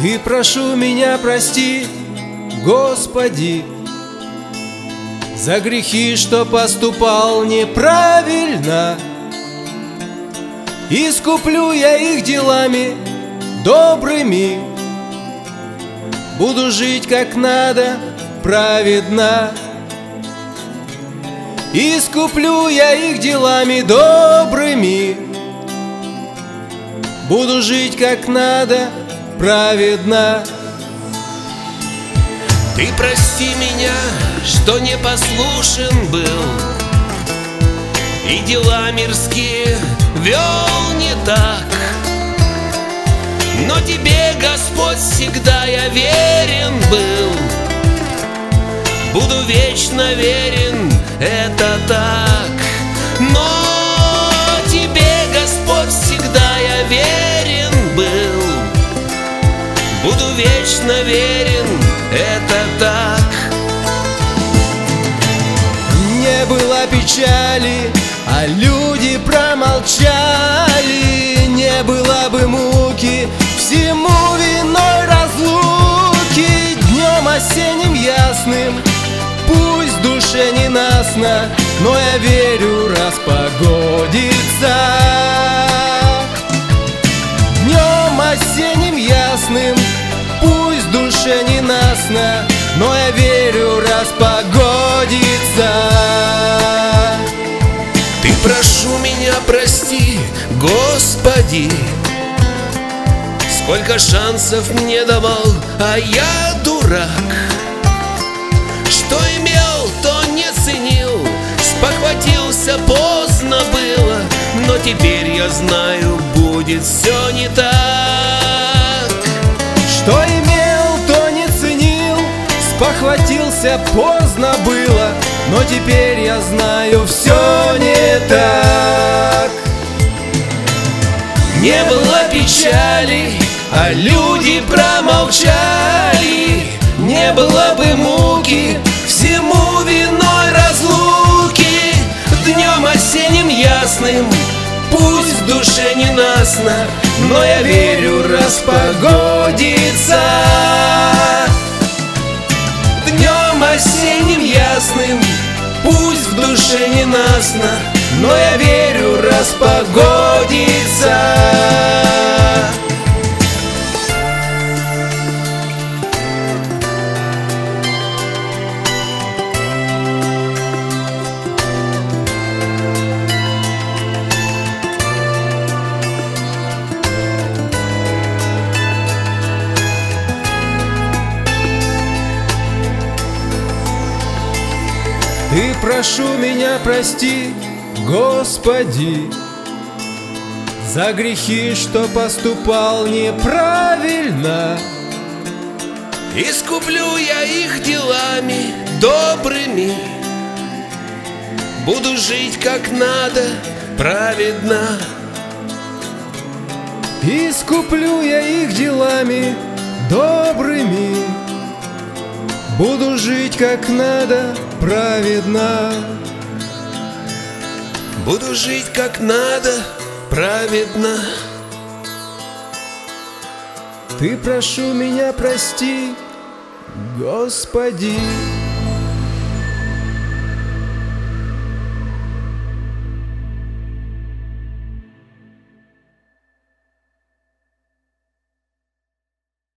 И прошу меня прости, Господи, за грехи, что поступал неправильно. Искуплю я их делами добрыми, буду жить как надо, праведно. Искуплю я их делами добрыми, буду жить как надо, праведно. Ты прости меня, что непослушен был и дела мирские вел не так. Но Тебе, Господь, всегда я верен был, буду вечно верен, это так. Но Тебе, Господь, всегда я верен был, буду вечно верен, это так. Не было печали, а люди промолчали. Не было бы муки, всему виной разлуки. Днем осенним ясным, пусть в душе ненастно, но я верю, распогодится. Днем осенним ясным, пусть в душе ненастно, но я верю, распогодится. Ты прошу меня прости, Господи, сколько шансов мне давал, а я дурак. Что имел, то не ценил, спохватился, поздно было, но теперь я знаю, будет все не так. Что имел, то не ценил, спохватился, поздно было, но теперь я знаю, все не так. Не было печали, а люди промолчали. Не было бы муки, всему виной разлуки. Днем осенним ясным, пусть в душе ненастно, но я верю, распогодится. Днем осенним ясным, пусть в душе ненастно, но я верю, распогодится. Ты прошу меня прости, Господи, за грехи, что поступал неправильно. Искуплю я их делами добрыми, буду жить как надо, праведно. Искуплю я их делами добрыми, буду жить как надо, праведно. Буду жить как надо, праведно. Ты прошу меня прости, Господи.